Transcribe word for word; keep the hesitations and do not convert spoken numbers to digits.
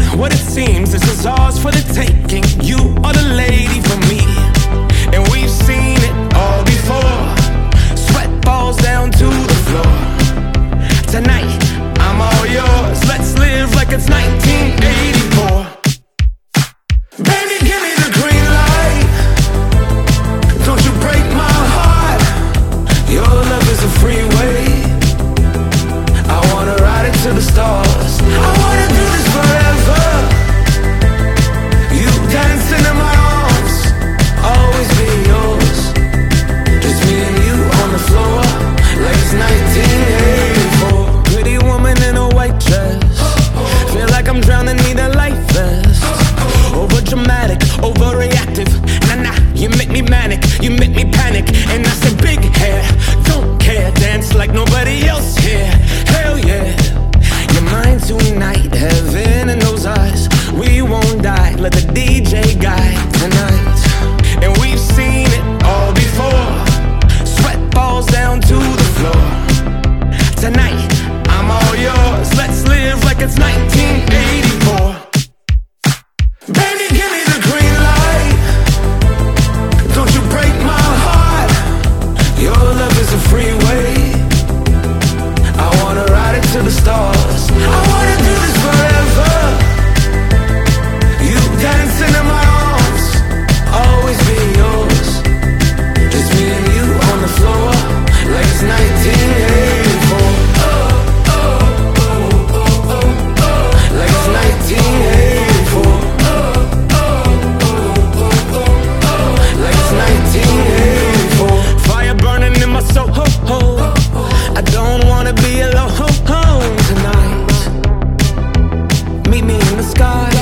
what it seems, this is ours for the taking. You are the lady for me, and we've seen it all before. Sweat falls down to the floor. Tonight, I'm all yours. Let's live like it's nineteen eighty-four. Baby, give me the green light. Don't you break my heart. Your love is a freeway. I wanna ride it to the stars. I wanna do this forever. You dancing in my arms, always be yours. Just me and you on the floor, like it's nineteen eighty-four. Pretty woman in a white dress, feel like I'm drowning, need a life vest. Over dramatic, overreactive. Nah nah, you make me manic, you make me panic. And I said big hair, don't care. Dance like nobody else here. Hell yeah, you're mine tonight. Heaven in those eyes, we won't die. Let the D J guide tonight. And we've seen it all before. Sweat falls down to the floor. Tonight, I'm all yours. Let's live like it's nineteen eighty-four. Baby, give me the green light. Don't you break my heart. Your love is a freeway. I wanna ride it to the stars. I wanna do this forever. You dancing in my arms, always be yours. Just me and you on the floor, like it's nineteen eighty-four. Oh, oh, oh, oh, oh, oh. Like it's nineteen eighty-four. Oh, oh, oh, oh, oh, oh. Like it's nineteen eighty-four. Fire burning in my soul. I don't wanna be alone tonight. Meet me in the sky.